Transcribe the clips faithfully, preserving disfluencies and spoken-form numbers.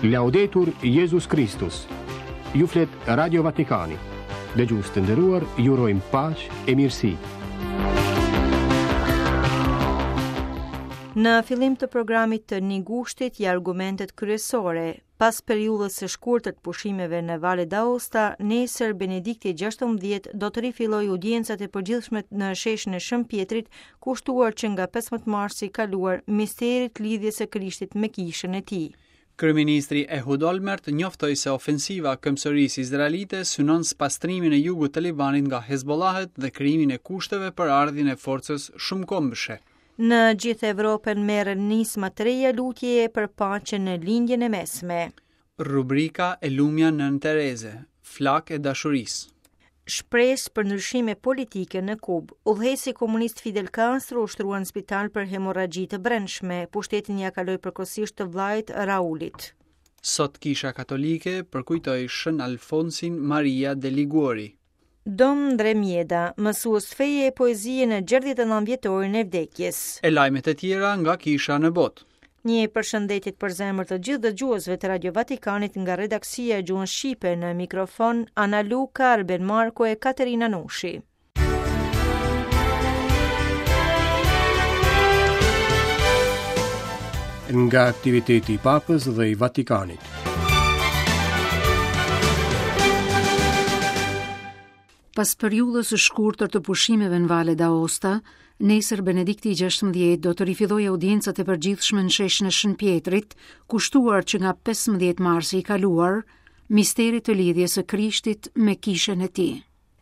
Laudetur Jesus Christus. Ju flet Radio Vatikani. Dëgjues të nderuar, ju urojmë paqë e mirësi. Në fillim të programit të Një Gushtit i argumentet kryesore, pas periudhës së shkurtër të pushimeve në Valle d'Aosta, nesër Benedikti gjashtëmbëdhjetë do të rifillojë audiencat e përgjithshme në sheshin e Shën Pjetrit, kushtuar që nga pesëmbëdhjetë marsi i kaluar misterit lidhjes së Krishtit me kishën e tij. Kryeministri Ehud Olmert njoftoi se ofensiva këmbësërisë izraelite synon spastrimin e jugut të Libanit nga Hezbollahet dhe krijimin e kushteve për ardhjen e forcës shumëkombëshe. Në gjithë Evropën merren nisma të reja lutjeje për paqen në lindjen e mesme. Rubrika e lumja nën Tereze, flak e dashurisë. Shpresë për ndryshime politike në Kubë. Udhëheci komunist Fidel Castro u shtrua në spital për hemorragji të brendshme. Pushtetin ja kaloi përkohësisht të vllajt Raulit. Sot Kisha Katolike përkujtoi Shën Alfonsin Maria de Liguori. Dom Ndremjeda, mësues feje e poezie në gjerdhjet e nëntë vjetorin e vdekjes. E lajmet e tjera nga Kisha në botë. Një përshëndetje për zemër të gjithë dëgjuesve të Radio Vatikanit nga redaksia e gjuhës shqipe, në mikrofon Ana Luka, Arben Marko e Katerina Nushi. Nga aktiviteti i Papës dhe i Vatikanit. Pas periudhës së shkurtër të pushimeve në Valle d'Aosta, nesër Benedikti gjashtëmbëdhjetë do të rifillojë audiencat e përgjithshme në sheshin e Shën Pjetrit, kushtuar që nga pesëmbëdhjetë marsi i kaluar, misteri të lidhjes së Krishtit me kishën e tij.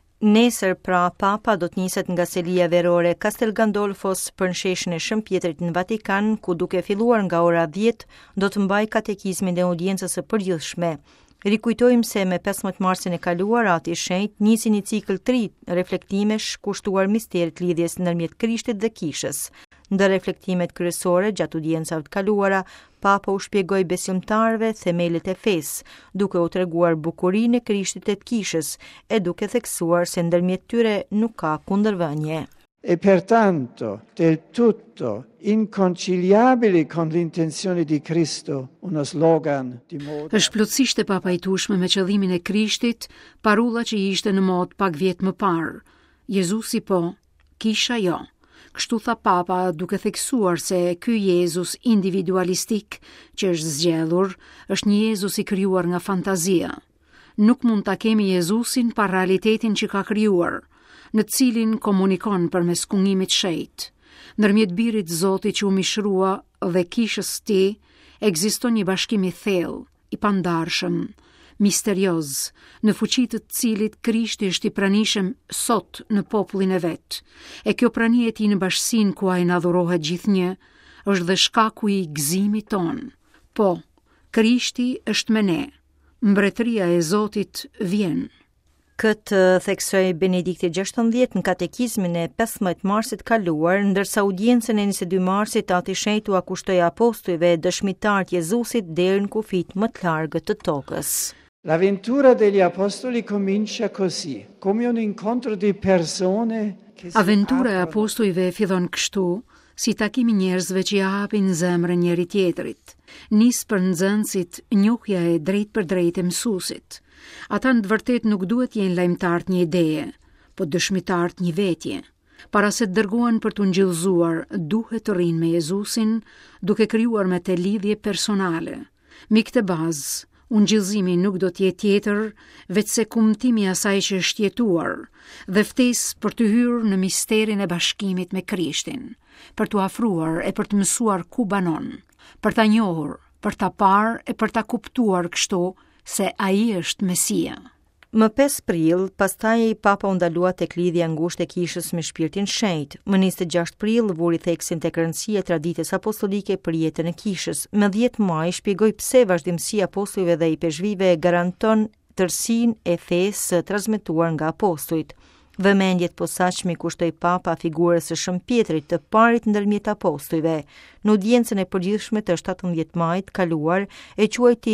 Nesër pra Papa do të niset nga selia verore Castel Gandolfos për në sheshin e Shën Pjetrit në Vatikan, ku duke filluar nga ora dhjetë do të mbajë katekizmin e audiencës së përgjithshme. Rikujtojmë se me pesëmbëdhjetë marsin e kaluar ati i shenjtë nisi një cikël të ri reflektimesh kushtuar misterit lidhjes ndërmjet Krishtit dhe kishës. Ndër reflektimet kryesore gjatë audiencave të kaluara, Papa u shpjegoi besimtarëve themelet e fesë, duke u treguar bukurinë e Krishtit e të kishës e duke theksuar se ndërmjet tyre nuk ka kundërvënie. E pertanto del tutto inconciliabili con l'intenzione di Cristo, uno slogan di moda. Është plotësisht e papajtueshme me qëllimin e Krishtit, parulla që ishte në mod pak vjet më parë. Jezusi po, kisha jo. Kështu tha Papa duke theksuar se ky Jezus individualistik që është zgjedhur është një Jezus i krijuar nga fantazia. Nuk mund ta kemi Jezusin pa realitetin që ka krijuar, në cilin komunikon përmes kungimit shejt. Ndërmjet birit Zotit që u mishrua dhe kishës së tij, ekziston një bashkim i thellë, i pandarshëm, misterioz, në fuqi të cilit Krishti është i pranishëm sot në popullin e vet. E kjo prani e tij në bashkësinë ku ai na dhurohet gjithnjë, është dhe shkaku i gëzimit ton. Po, Krishti është me ne. Mbretëria e Zotit vjen. Këtë theksoi Benedikti gjashtëmbëdhjetë në katekizmin e pesëmbëdhjetë marsit kaluar, ndërsa audiencën e njëzet e dy marsit ati i shenjtë u akushtoi apostujve e dëshmitarët Jezusit deri në kufit më të largët të tokës. L'avventura degli apostoli comincia così, come un incontro di persone che si Aventura e apostujve fillon kështu, si takimi njerëzve që ja hapin zemrën njëri tjetrit. Nis për nxënësit njohja e drejt për drejt e mësuesit. Ata në të vërtet nuk duhet jenë lajmtarët një ideje, po dëshmitarët një vetje. Para se të dërgohen për të ngjillëzuar, duhet të rrinë me Jezusin, duke krijuar me të lidhje personale. Me këtë bazë, ungjillëzimi nuk do të jetë tjetër veçse kumtimi i asaj që është jetuar dhe ftesë për të hyrë në misterin e bashkimit me Krishtin, për të afruar e për të mësuar ku banon, për ta njohur, për ta parë e për ta kuptuar kështu se ai është Mesia. Më pesë prill, pastaj Papa u ndalua tek lidhja ngushtë e kishës me Shpirtin Shenjtë. Më njëzet e gjashtë prill vuri theksin tek rëndësia e traditës apostolike për jetën e kishës. Më dhjetë maj shpjegoi pse vazhdimësia e apostujve dhe i peshvive garanton tërësinë e fesë së transmetuar nga apostujt. Vëmendjet posaçme kushtoi Papa figurës së Shën Pjetrit, të parit ndërmjet apostujve. Në audiencën e përgjithshme të shtatëmbëdhjetë majit kaluar, e quajti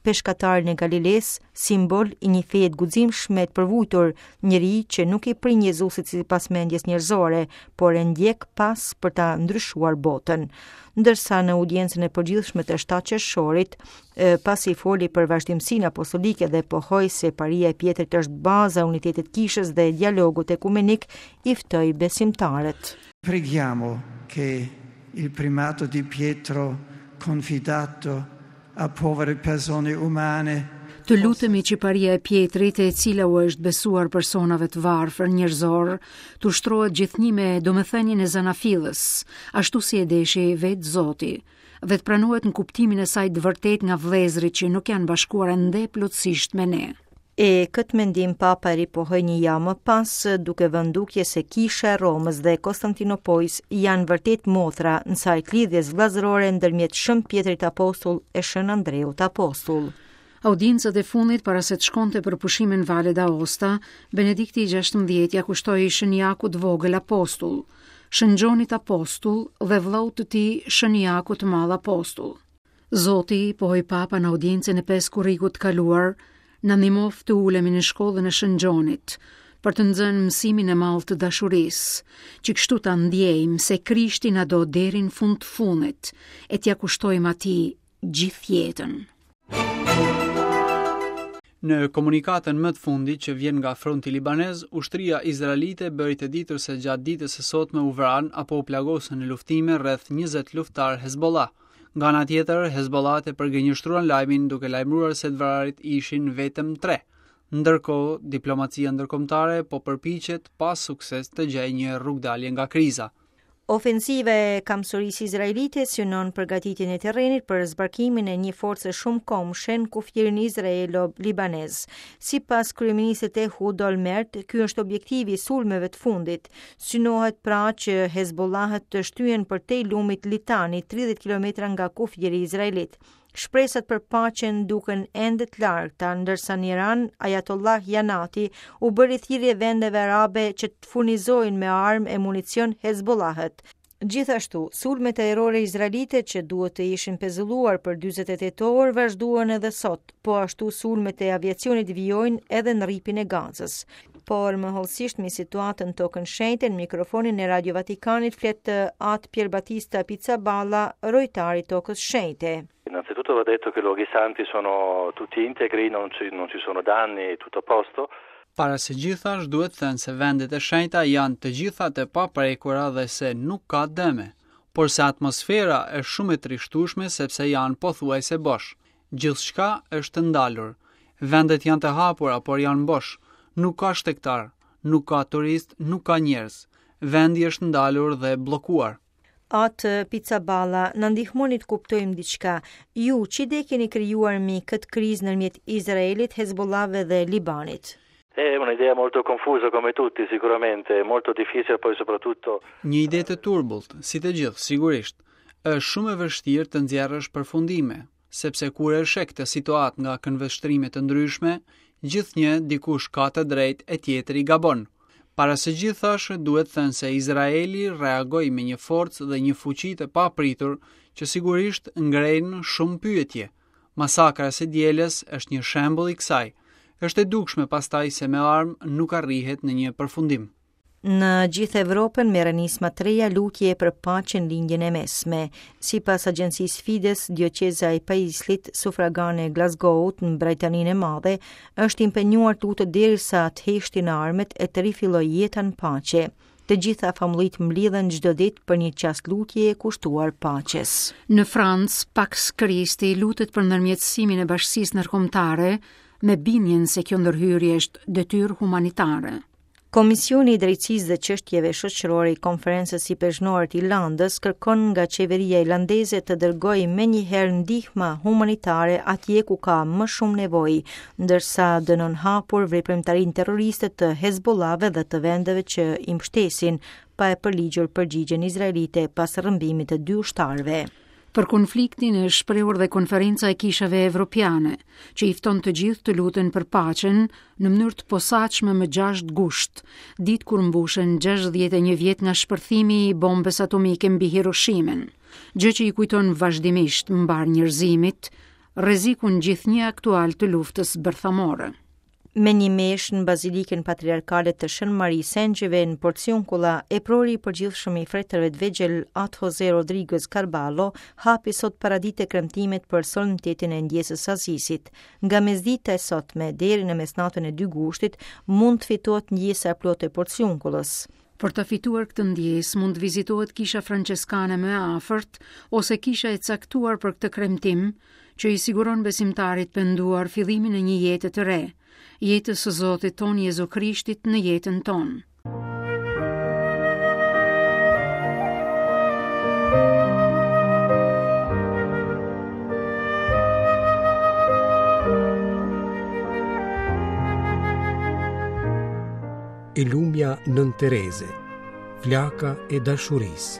peshkatarin e Galiles, simbol i një feje të guximshme të përvujtur, njëri që nuk i prin Jezusit sipas mendjes njerëzore, por e ndjek pas për ta ndryshuar botën. Ndërsa në audiencën e përgjithshme të shtatë qershorit, pasi foli për vazhdimsinë apostolike dhe pohoi se paria e Pjetrit është baza e unitetit kishës dhe dialogut ekumenik, i ftoi besimtarët. Preghiamo che il primato di Pietro confidato a povere persone umane. Të lutemi që paria e Pjetrit, e cila u është besuar personave të varfër njerëzor, të ushtrohet gjithnjë me domethënien e zanafillës, ashtu si e deshi vetë Zoti, dhe të pranohet në kuptimin e saj të vërtet nga vëllezërit që nuk janë bashkuar ende plotësisht me ne. E këtë mendim Papa ripohoi një javë më pas, duke vënë dukje se kisha e Romës dhe Konstantinopojës janë vërtet motra në sajt lidhjes vllazërore ndërmjet Shën Pjetrit Apostull e Shën Andreut Apostull. Audiencët e fundit para se të shkonte për pushimin Valle d'Aosta, Benedikti i gjashtëmbëdhjetë ja kushtoi Shënjakut vogël apostull, Shën Gjonit apostull dhe vllaut të tij Shënjakut të madh apostull. Zoti, pohoi Papa në audiencën e pesë kurrikut të kaluar, na ndihmoft të ulemi në shkollën e Shën Gjonit, për të nxënë mësimin e madh të dashurisë, që kështu ta ndjejmë se Krishti na do deri në fund të fundit, e t'ja kushtojmë atij gjithë jetën. Në komunikatën më të fundit që vjen nga fronti libanez, ushtria izraelite bëri të ditur se gjatë ditës së sotme u vranë apo u plagosën në luftime rreth njëzet luftar Hezbollah. Nga ana tjetër, Hezbollah e përgënjeshtruan lajmin duke lajmëruar se të vrarit ishin vetëm tre. Ndërkohë, diplomacia ndërkombëtare po përpiqet pas sukses të gjejë një rrugdalje nga kriza. Ofensiva e kamësorisë izraelite synon përgatitjen e terrenit për zbarkimin e një force shumë komshe në kufirin izraelo-libanez. Sipas kryeministit Ehud Olmert, ky është objektivi i sulmeve të fundit. Synohet pra që Hezbollahët të shtyhen përtej lumit Litani, tridhjetë kilometra nga kufiri izraelit. Shpresat për paqen duken ende të largta, ndërsa në Iran, Ayatollah Janati u bëri thirrje vendeve arabe që të furnizojnë me armë e municion Hezbollahët. Gjithashtu, sulmet ajrore izraelite që duhet të ishin pezulluar për dyzet e tetor vazhduan edhe sot, po ashtu sulmet e aviacionit vijojnë edhe në rripin e Gazës. Por më hollësisht me situatën tokën shenjtë, në mikrofonin e Radio Vatikanit flet At Pier Battista Pizzaballa, rojtari tokës shenjtë. Innanzitutto va detto che i luoghi santi sono tutti integri, non ci, non ci sono danni, tutto a posto. Para së gjithash duhet thënë se vendet e shenjta janë të gjitha të paprekura dhe se nuk ka dëme, por se atmosfera është shumë e trishtueshme sepse janë pothuajse bosh. Gjithçka është ndalur. Vendet janë të hapura, por janë bosh. Nuk ka shtektar, nuk ka turist, nuk ka njerëz. Vendi është ndalur dhe bllokuar. Atë Pizzaballa, në ndihmoni të kuptojmë diçka. Ju që ide keni krijuar mi këtë krizë ndërmjet Izraelit, Hezbollahve dhe Libanit? È un'idea molto confusa come tutti sicuramente, molto difficile poi soprattutto. Një ide të turbullt, si të gjithë, sigurisht. Është shumë e vështirë të nxjerrësh përfundime, sepse kur e sheh këtë situatë nga këndvështrime të ndryshme, gjithnjë dikush ka të drejtë e tjetri gabon. Para së gjithash, duhet thënë se Izraeli reagoi me një forcë dhe një fuqi të papritur që sigurisht ngrejnë shumë pyetje. Masakra së dielës është një shembull i kësaj. Është e dukshme pastaj se me armë nuk arrihet në një përfundim. Në gjithë Evropën merren nisma të reja lutje për paqen lindjen e mesme. Sipas agjencisë Fides, dioqeza e Paislit, sufragane e Glasgow-ut në Britaninë e Madhe, është impenjuar tutë derisa të heshtin armët e të rifillojë jeta në paqe. Të gjitha famullit mblidhen çdo ditë për një çast lutje e kushtuar paqes. Në Francë, Pax Christi lutet për ndërmjetësimin e bashkësisë ndërkombëtare me bindjen se kjo ndërhyrje është detyrë humanitare. Komisioni i Drejtësisë dhe Çështjeve Shoqërore i Konferencës Sipërgjeshore të Irlandës kërkon nga qeveria irlandeze të dërgojë menjëherë ndihmë humanitare atje ku ka më shumë nevojë, ndërsa dënon hapur veprimtarinë terroriste të Hezbollahve dhe të vendeve që i mbështesin, pa e përligjur përgjigjen izraelite pas rrëmbimit të dy ushtarëve. Për konfliktin është shprehur dhe konferenca e kishave evropiane, që i fton të gjithë të luten për paqen në mënyrë të posaçme më gjashtë gusht, ditë kur mbushen gjashtëdhjetë e një vjet nga shpërthimi i bombës atomike mbi Hiroshimen, gjë që i kujton vazhdimisht mbar njerëzimit rrezikun gjithnjë aktual të luftës bërthamore. Me një mesh në Bazilikën Patriarkale të Shën Mari Sengjeve në Porciunkulla, e prori i përgjithshëm i fretërve të vegjël Atë Jose Rodriguez Carballo hapi sot paradite kremtimet për solemnitetin e ndjesës Azisit. Nga mesdita e sotme deri në mesnatën e dy gushtit mund të fitohet ndjesa e plotë e Porciunkullës. Për të fituar këtë ndjesë mund të vizitohet kisha franceskane më afërt ose kisha e caktuar për këtë kremtim, që i siguron besimtarit penduar fillimin e një jete të re, jetës së Zotit ton Jezu Krishtit në jetën tonë. E lumja Nën Tereze, flaka e dashurisë.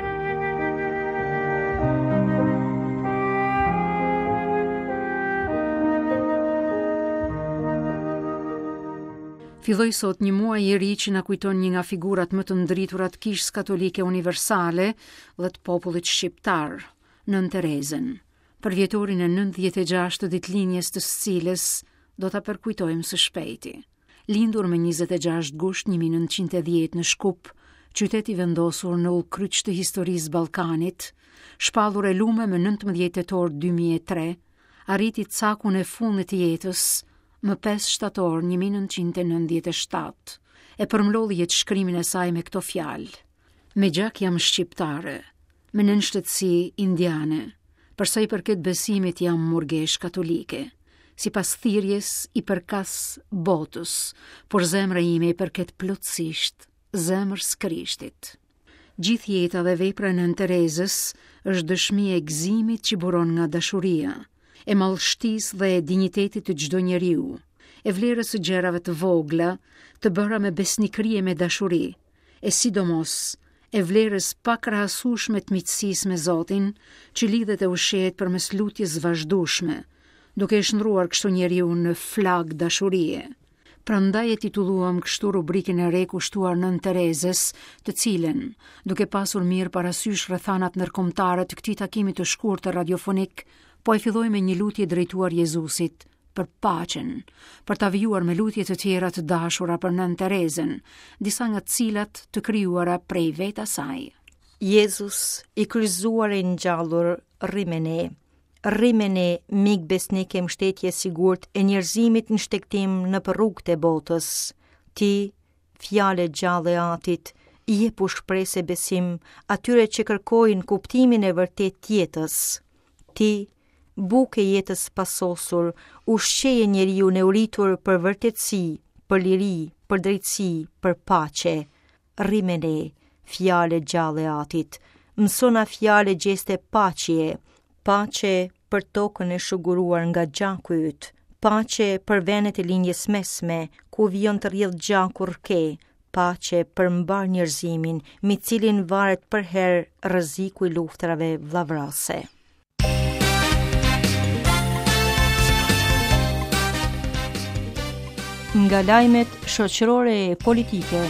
Filloi sot një muaj i ri që na kujton një nga figurat më të ndriturat kishës katolike universale dhe të popullit shqiptar, Nën Terezën. Për vjetorin e nëntëdhjetë e gjashtë të ditëlinjes të së cilës do ta përkujtojmë së shpejti. Lindur me njëzet e gjashtë gusht një mijë nëntëqind e dhjetë në Shkup, qyteti vendosur në ullkryq të historisë Ballkanit, shpallur e lume me nëntëmbëdhjetë tetor dy mijë e tre, arriti cakun e fundit të jetës më pesë shtator një mijë nëntëqind e nëntëdhjetë e shtatë, e përmlodhi jetë shkrimin e saj me këto fjalë: me gjak jam shqiptare, me nënshtetësi indiane, përsa i përket besimit jam murgesh katolike, si pas thirrjes i përkas botës, por zemra ime i përket plotësisht zemrës Krishtit. Gjithë jeta dhe vepra e Nën Terezës është dëshmi e gëzimit që buron nga dashuria, e mallështisë dhe e dinjitetit të çdo njeriu, e vlerës së gjërave të vogla, të bëra me besnikëri e me dashuri, e sidomos e vlerës pa krahasueshme të miqësisë me Zotin, që lidhet e ushet përmes lutjes vazhdueshme, duke e shndruar kështu njeriu në flag dashurie. Prandaj e titulluam kështu rubrikën e re kushtuar Nën Terezës, të cilën, duke pasur mirë parasysh rrethanat ndërkombëtare të këtij takimi të shkurtër radiofonik, po e filloi me një lutje drejtuar Jezusit për paqen, për ta vijuar me lutje të tjera të dashura për Nën Terezën, disa nga të cilat të krijuara prej vetë saj. Jezus i kryqëzuar e ngjallur, rrimene, rrimene mik besnik e mbështetje sigurt e njerëzimit në shtektim në për rrugët e botës. Ti, fjale gjallë e Atit, i jepu shpresë e besim atyre që kërkojnë kuptimin e vërtet jetës. Ti, bukë e jetës pasosur, ushqeje njeriu në uritur për vërtetësi, për liri, për drejtësi, për paqe. Rrimene, fjale gjallë e Atit, mësona fjale gjeste paqe, paqe për tokën e shuguruar nga gjaku yt, paqe për venet e linjes mesme, ku vijon të rrjedh gjaku rke, paqe për mbar njerëzimin, mi cilin varet për herë rreziku i luftrave vllavrase. Nga lajmet shoqërore e politike.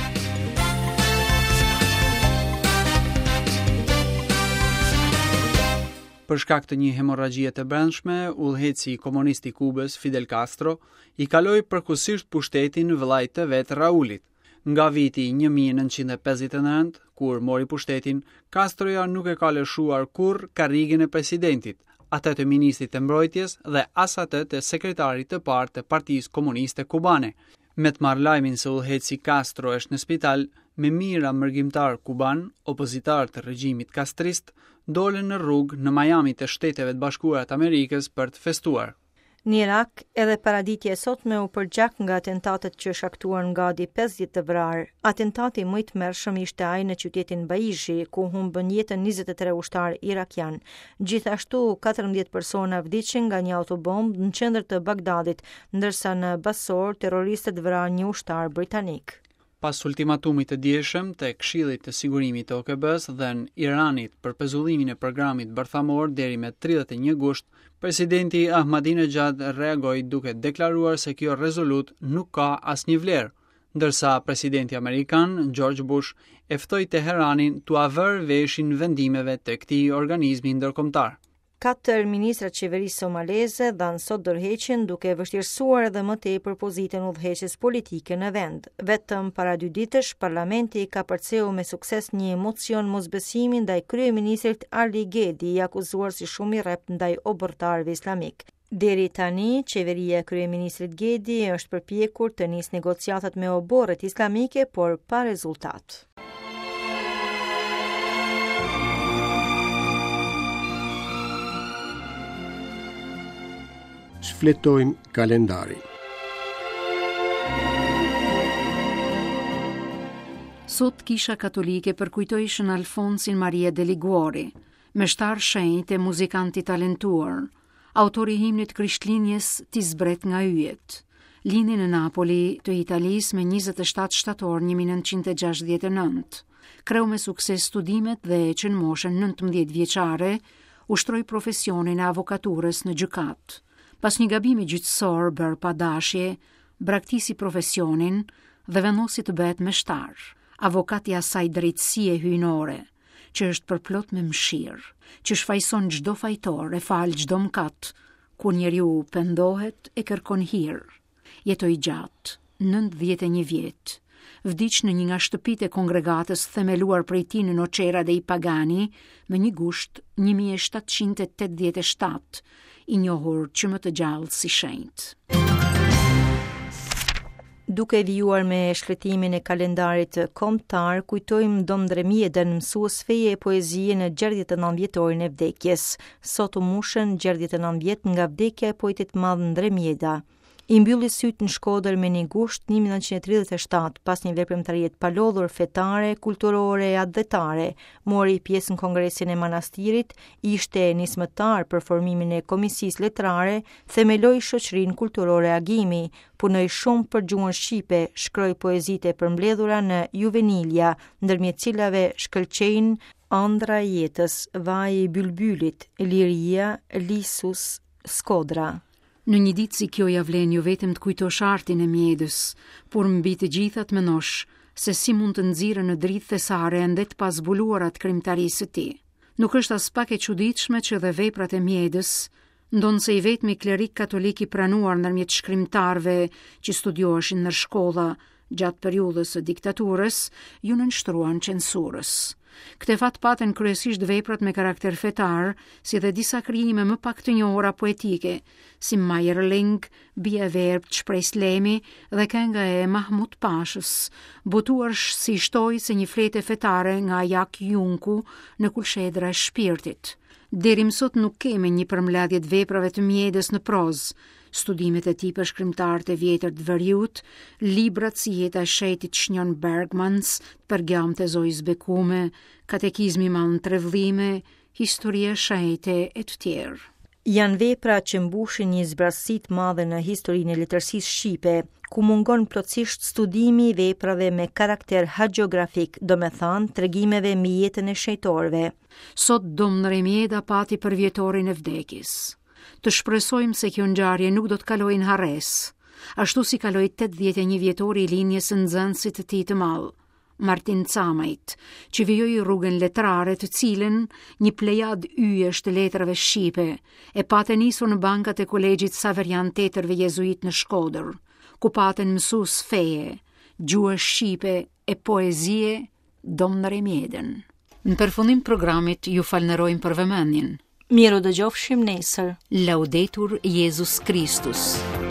Për shkak të një hemorragjie të brendshme, udhëheci komunist i Kubës, Fidel Castro, i kaloi përkohësisht pushtetin vëllait të vet Raulit. Nga viti një mijë nëntëqind e pesëdhjetë e nëntë, kur mori pushtetin, Castroja nuk e ka lëshuar kurrë karrigën e presidentit, atë të ministrit të mbrojtjes dhe as atë të sekretarit të parë të Partisë Komuniste Kubane. Me të marrë lajmin se udhëheci Castro është në spital, me mira mërgjimtar kuban, opozitar të regjimit kastrist, dolën në rrugë në Miami të Shteteve të Bashkuara të Amerikës për të festuar. Në Irak, edhe paraditja e sotme u përgjak nga atentatet që shaktuan gati pesëdhjetë të vrarë. Atentati më i tmerrshëm ishte ai në qytetin Baishi, ku humbën jetën njëzet e tre ushtarë irakian. Gjithashtu, katërmbëdhjetë persona vdiqën nga një autobombë në qendër të Bagdadit, ndërsa në Basor terroristët vranë një ushtar britanik. Pas ultimatumit të dieshëm të Këshillit të Sigurimit të O K B-s dhe në Iranit për pezullimin e programit bërthamor deri me tridhjetë e një gusht, presidenti Ahmadinejad reagoi duke deklaruar se kjo rezolut nuk ka asnjë vlerë, ndërsa presidenti amerikan George Bush e ftoi Teheranin t'u avër veshin vendimeve të këtij organizmi ndërkombëtar. Katër ministra të qeverisë somaleze dhanë sot dorëheqjen duke vështirësuar edhe më tepër pozitën udhëheqës politike në vend. Vetëm para dy ditësh, parlamenti ka përceu me sukses një mocion mosbesimi ndaj kryeministrit Ali Gedi, i akuzuar si shumë i rrept ndaj obërtarëve islamik. Deri tani, qeveria e kryeministrit Gedi është përpjekur të nisë negociatat me oborret islamike, por pa rezultat. Shfletojmë kalendari. Sot Kisha Katolike përkujtoi Shën Alfonsin Maria de Liguori, meshtar shenjtë e muzikanti talentuar, autori i himnit Krishtlindjes Ti zbret nga yjet. Lindi në Napoli të Italisë me njëzet e shtatë shtator një mijë nëntëqind e gjashtëdhjetë e nëntë. Kreu me sukses studimet dhe që në moshën nëntëmbëdhjetë vjeçare ushtroi profesionin e avokaturës në gjykat. Pas një gabimi gjyqësor bërë pa dashje, braktisi profesionin dhe vendosi të bëhet meshtar, avokati asaj drejtësie hyjnore, që është përplot me mëshirë, që shfaqson çdo fajtor e fal çdo mëkat, kur njeriu pendohet e kërkon hir. Jetoi gjatë, nëntëdhjetë e një vjet. Vdiq në një nga shtëpitë e kongregatës themeluar prej tij në Nocera dei Pagani me një gusht një mijë e shtatëqind e tetëdhjetë e shtatë, i njohur që më të gjallë si shenjtë. Duke vijuar me shkretimin e kalendarit kombëtar, kujtojmë Dom Ndremjedën, mësues feje e poezie në gjerdhjetë e nëntë vjetorin e vdekjes. Sot u mushën gjerdhjetë e nëntë vjet nga vdekja e poetit madh Ndremjeda. I mbylli sytë në Shkodër me një gusht një mijë nëntëqind e tridhjetë e shtatë, pas një veprimtarie të palodhur fetare, kulturore e adhetare, mori pjesë në kongresin e manastirit, ishte nismëtar për formimin e komisisë letrare, themeloi shoqërinë kulturore Agimi, punoi shumë për gjuhën shqipe, shkroi poezitë e përmbledhura në Juvenilia, ndërmjet cilave shkëlqejnë Ëndra e jetës, Vaji i bylbylit, Liria, Lisus, Skodra. Në një ditë si kjo ja vlen jo vetëm të kujtosh artin e mjedës, por mbi të gjithat menosh se si mund të nxirren në dritë thesare ende të pazbuluara të krimtarisë së tij. Nuk është as pak e çuditshme që dhe veprat e mjedës, ndonse i vetmi klerik katolik i pranuar ndërmjet shkrimtarëve që studioheshin në shkolla gjatë periudhës së diktaturës, ju nënshtruan censurës. Këtë fat paten kryesisht veprat me karakter fetar, si dhe disa krijime më pak të njohura poetike, si Majerling, Bia e Verbë, Shprej Slemi dhe kënga e Mahmut Pashës, botuar si shtoj se një flete fetare nga Jak Junku në Kulshedra e Shpirtit. Deri më sot nuk kemi një përmbledhje të veprave të mjedës në prozë. Studimet e tij për shkrimtarët e vjetër të Veriut, librat si Jeta e Shetit Shnjon Bergmans, Përgjam të Zois Bekume, Katekizmi Mallën Trevllime, Historia e Shejte e të tjerë. Janë vepra që mbushin një zbrasi të madhe në historinë e letërsisë shqipe, ku mungon plotësisht studimi i veprave me karakter hagiografik, do me thanë tregimeve mbi jetën e shejtorëve. Sot Dom Ndremjeda pati për vjetorin e vdekjes. Të shpresojmë se kjo ngjarje nuk do të kalojë në harres, ashtu si kaloi tetëdhjetë e një vjetori i linjes së nxënësit të tij të madh, Martin Camajt, që vijoi rrugën letrare të cilën një plejad yjesh të letrave shqipe e paten nisur në bankat e kolegjit Saverian Tetërve Jezuit në Shkodër, ku paten mësues feje, gjuhë shqipe e poezie Dom Ndremjedën. Në përfundim programit ju falënderojmë për vëmendjen. Miru dëgjofshim nesër. Laudetur Jesus Christus.